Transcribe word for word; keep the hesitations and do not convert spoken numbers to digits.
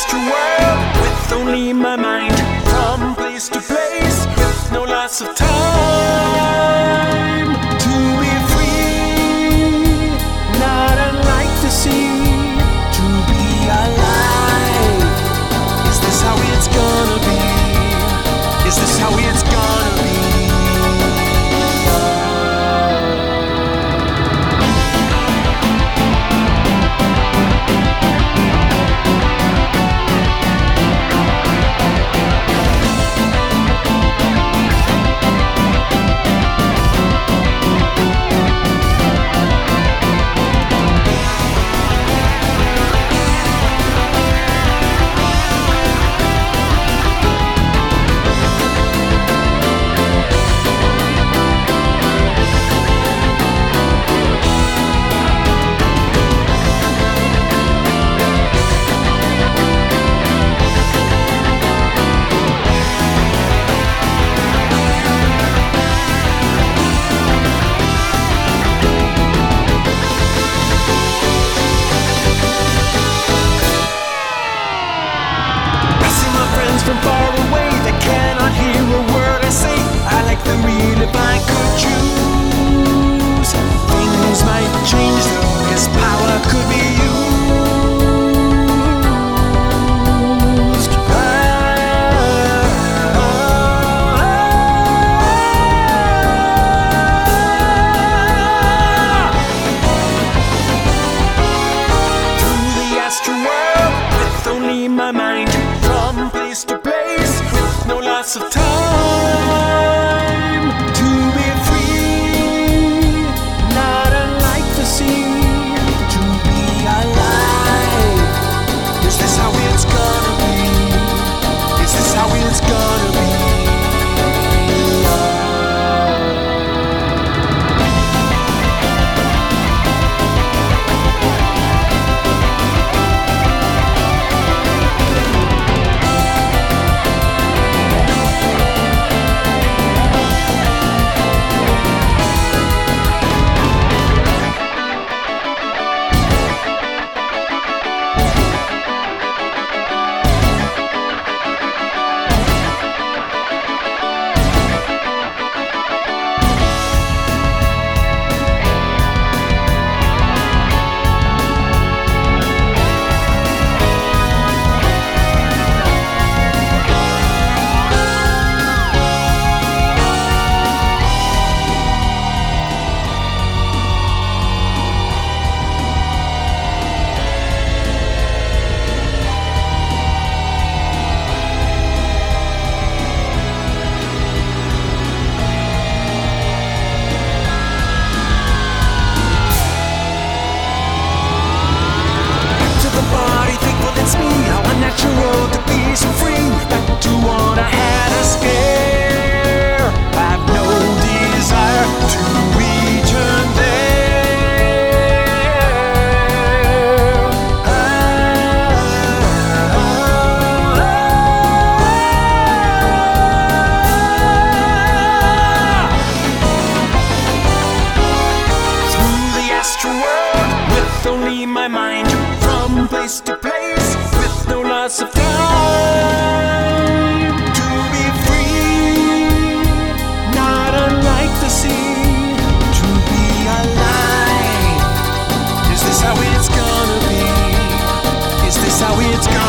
astral world with only my mind, from place to place with no loss of time. To be free, not unlike the sea, to be alive. Is this how it's gonna be? Is this how it's gonna be? From far away, they cannot hear a word I say. I like them real if I could choose. Things might change though, his power could be used. Ah, ah, ah. Through the astral world with only my mind, from place to place with no loss of time. To be free, not unlike the sea, to be alive. Is this how it's gonna be? Is this how it's gonna be? It's me, how unnatural to be so free. Back to what I had a scare. I've no desire to return there. Ah, ah, ah. Through the astral world with only my mind, from place to place with no loss of time. To be free, not unlike the sea, to be alive. Is this how it's gonna be? Is this how it's gonna be?